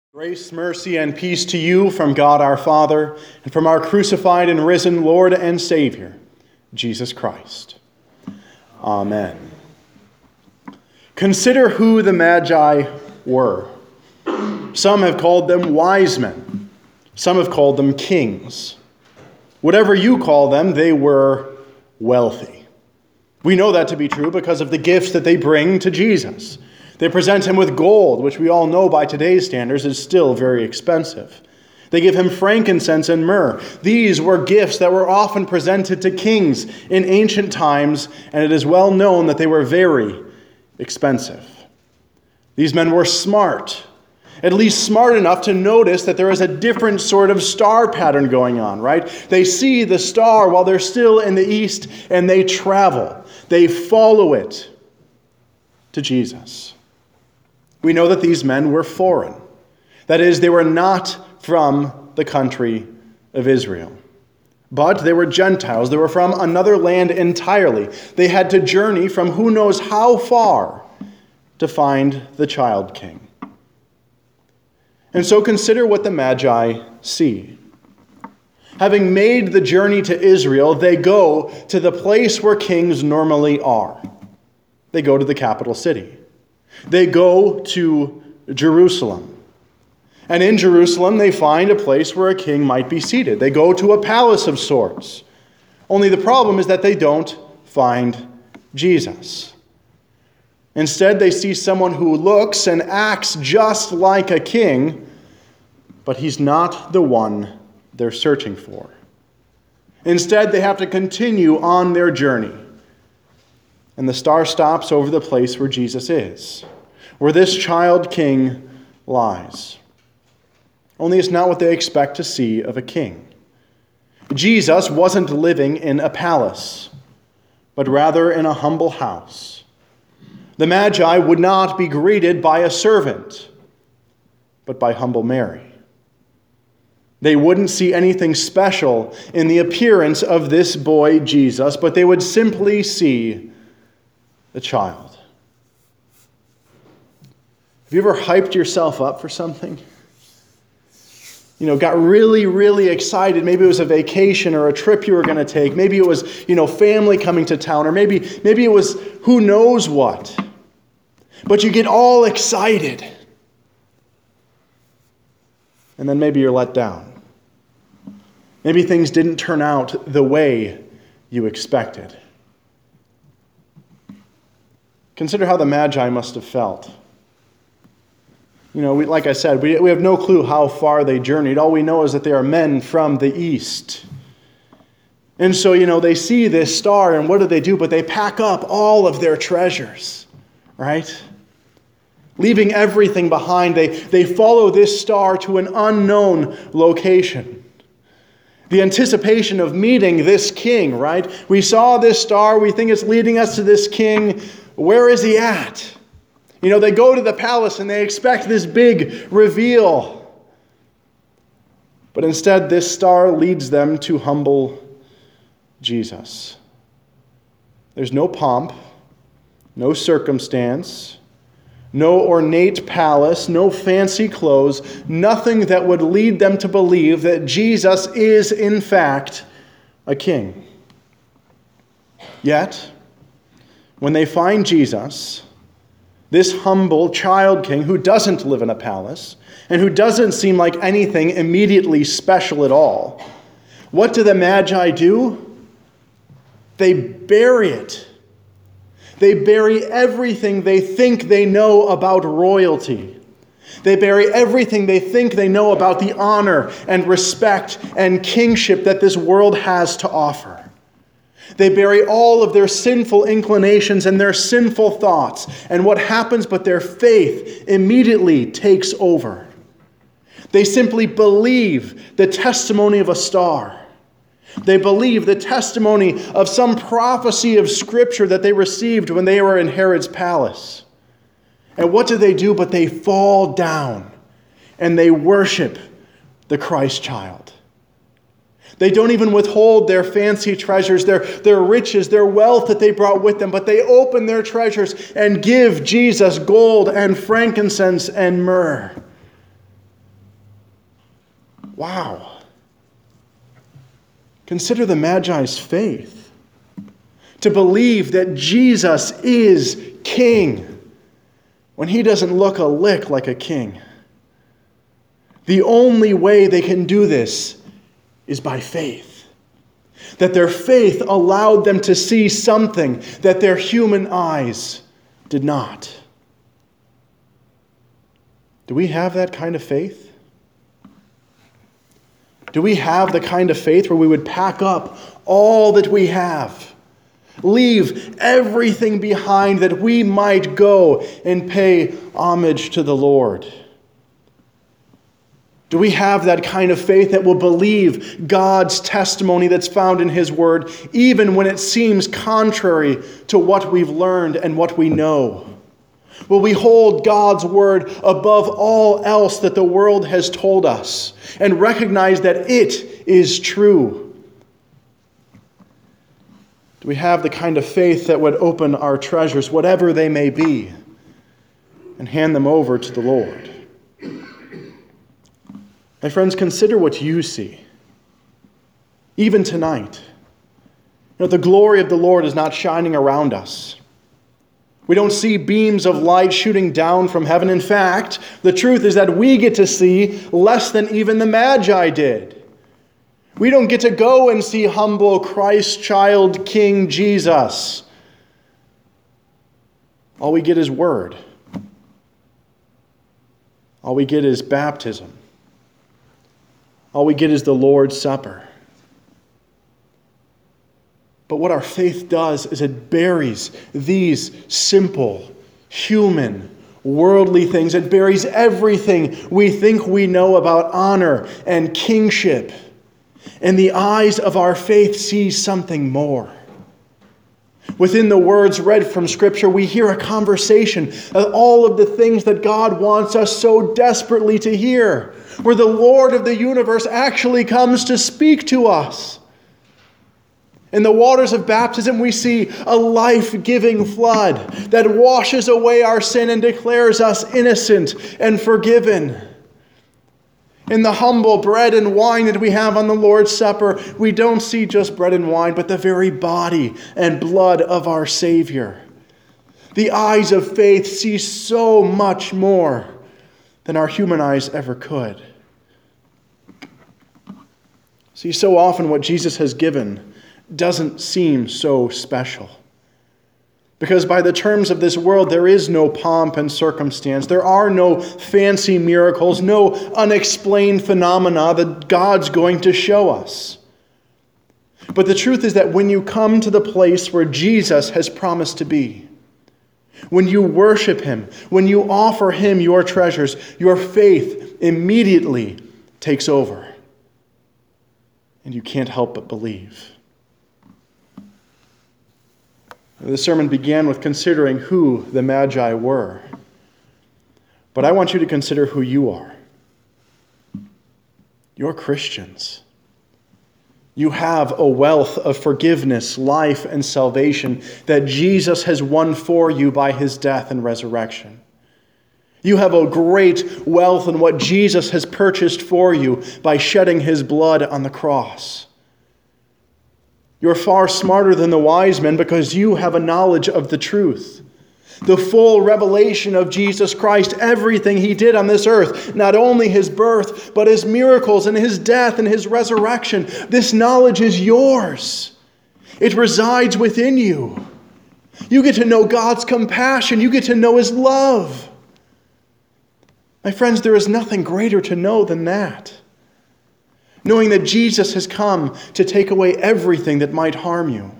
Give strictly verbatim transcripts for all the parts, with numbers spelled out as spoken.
Grace, mercy, and peace to you from God our Father and from our crucified and risen Lord and Savior, Jesus Christ. Amen. Consider who the Magi were. Some have called them wise men. Some have called them kings. Whatever you call them, they were wealthy. We know that to be true because of the gifts that they bring to Jesus. They present him with gold, which we all know by today's standards is still very expensive. They give him frankincense and myrrh. These were gifts that were often presented to kings in ancient times, and it is well known that they were very expensive. These men were smart, at least smart enough to notice that there is a different sort of star pattern going on, right? They see the star while they're still in the east, and they travel. They follow it to Jesus. We know that these men were foreign. That is, they were not from the country of Israel. But they were Gentiles. They were from another land entirely. They had to journey from who knows how far to find the child king. And so consider what the Magi see. Having made the journey to Israel, they go to the place where kings normally are. They go to the capital city. They go to Jerusalem. And in Jerusalem, they find a place where a king might be seated. They go to a palace of sorts. Only the problem is that they don't find Jesus. Instead, they see someone who looks and acts just like a king, but he's not the one they're searching for. Instead, they have to continue on their journey. And the star stops over the place where Jesus is, where this child king lies. Only it's not what they expect to see of a king. Jesus wasn't living in a palace, but rather in a humble house. The Magi would not be greeted by a servant, but by humble Mary. They wouldn't see anything special in the appearance of this boy Jesus, but they would simply see the child. Have you ever hyped yourself up for something? You know, got really, really excited. Maybe it was a vacation or a trip you were going to take. Maybe it was, you know, family coming to town, or maybe, maybe it was who knows what. But you get all excited. And then maybe you're let down. Maybe things didn't turn out the way you expected. Consider how the Magi must have felt. You know, we, like I said, we, we have no clue how far they journeyed. All we know is that they are men from the east. And so, you know, they see this star, and what do they do? But they pack up all of their treasures, right? Leaving everything behind, they, they follow this star to an unknown location. The anticipation of meeting this king, right? We saw this star, we think it's leading us to this king. Where is he at? You know, they go to the palace and they expect this big reveal. But instead, this star leads them to humble Jesus. There's no pomp, no circumstance, no ornate palace, no fancy clothes, nothing that would lead them to believe that Jesus is, in fact, a king. Yet, when they find Jesus, this humble child king who doesn't live in a palace and who doesn't seem like anything immediately special at all, what do the Magi do? They bury it. They bury everything they think they know about royalty. They bury everything they think they know about the honor and respect and kingship that this world has to offer. They bury all of their sinful inclinations and their sinful thoughts. And what happens but their faith immediately takes over. They simply believe the testimony of a star. They believe the testimony of some prophecy of Scripture that they received when they were in Herod's palace. And what do they do? But they fall down and they worship the Christ child. They don't even withhold their fancy treasures, their, their riches, their wealth that they brought with them, but they open their treasures and give Jesus gold and frankincense and myrrh. Wow. Consider the Magi's faith. To believe that Jesus is king when he doesn't look a lick like a king. The only way they can do this is by faith. That their faith allowed them to see something that their human eyes did not. Do we have that kind of faith? Do we have the kind of faith where we would pack up all that we have, leave everything behind that we might go and pay homage to the Lord? Do we have that kind of faith that will believe God's testimony that's found in His Word, even when it seems contrary to what we've learned and what we know? Will we hold God's Word above all else that the world has told us and recognize that it is true? Do we have the kind of faith that would open our treasures, whatever they may be, and hand them over to the Lord? My friends, consider what you see. Even tonight, you know, the glory of the Lord is not shining around us. We don't see beams of light shooting down from heaven. In fact, the truth is that we get to see less than even the Magi did. We don't get to go and see humble Christ child King Jesus. All we get is word. All we get is baptism. All we get is the Lord's Supper. But what our faith does is it buries these simple, human, worldly things. It buries everything we think we know about honor and kingship. And the eyes of our faith see something more. Within the words read from Scripture, we hear a conversation of all of the things that God wants us so desperately to hear, where the Lord of the universe actually comes to speak to us. In the waters of baptism, we see a life-giving flood that washes away our sin and declares us innocent and forgiven. In the humble bread and wine that we have on the Lord's Supper, we don't see just bread and wine, but the very body and blood of our Savior. The eyes of faith see so much more than our human eyes ever could. See, so often what Jesus has given doesn't seem so special. Because by the terms of this world, there is no pomp and circumstance. There are no fancy miracles, no unexplained phenomena that God's going to show us. But the truth is that when you come to the place where Jesus has promised to be, when you worship Him, when you offer Him your treasures, your faith immediately takes over. And you can't help but believe. The sermon began with considering who the Magi were. But I want you to consider who you are. You're Christians. You have a wealth of forgiveness, life, and salvation that Jesus has won for you by His death and resurrection. You have a great wealth in what Jesus has purchased for you by shedding His blood on the cross. You're far smarter than the wise men because you have a knowledge of the truth. The full revelation of Jesus Christ, everything He did on this earth, not only His birth, but His miracles and His death and His resurrection. This knowledge is yours. It resides within you. You get to know God's compassion. You get to know His love. My friends, there is nothing greater to know than that. Knowing that Jesus has come to take away everything that might harm you.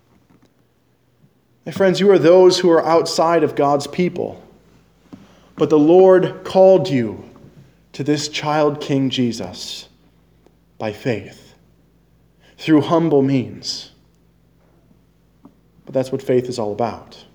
My friends, you are those who are outside of God's people. But the Lord called you to this child King Jesus by faith, through humble means. But that's what faith is all about.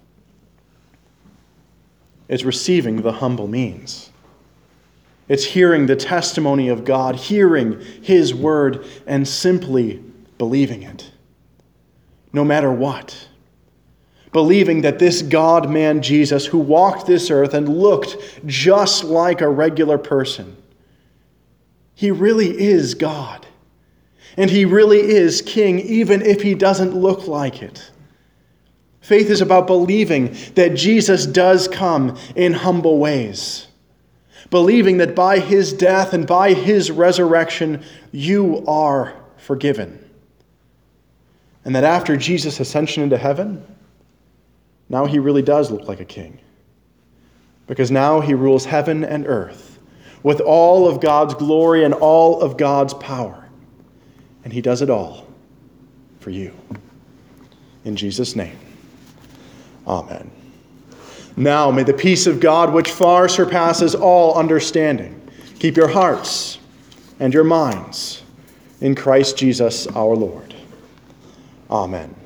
It's receiving the humble means. It's hearing the testimony of God, hearing His word, and simply believing it. No matter what. Believing that this God-man Jesus, who walked this earth and looked just like a regular person, He really is God. And he really is king, even if he doesn't look like it. Faith is about believing that Jesus does come in humble ways. Believing that by his death and by his resurrection, you are forgiven. And that after Jesus' ascension into heaven, now he really does look like a king. Because now he rules heaven and earth with all of God's glory and all of God's power. And he does it all for you. In Jesus' name, amen. Now may the peace of God, which far surpasses all understanding, keep your hearts and your minds in Christ Jesus our Lord. Amen.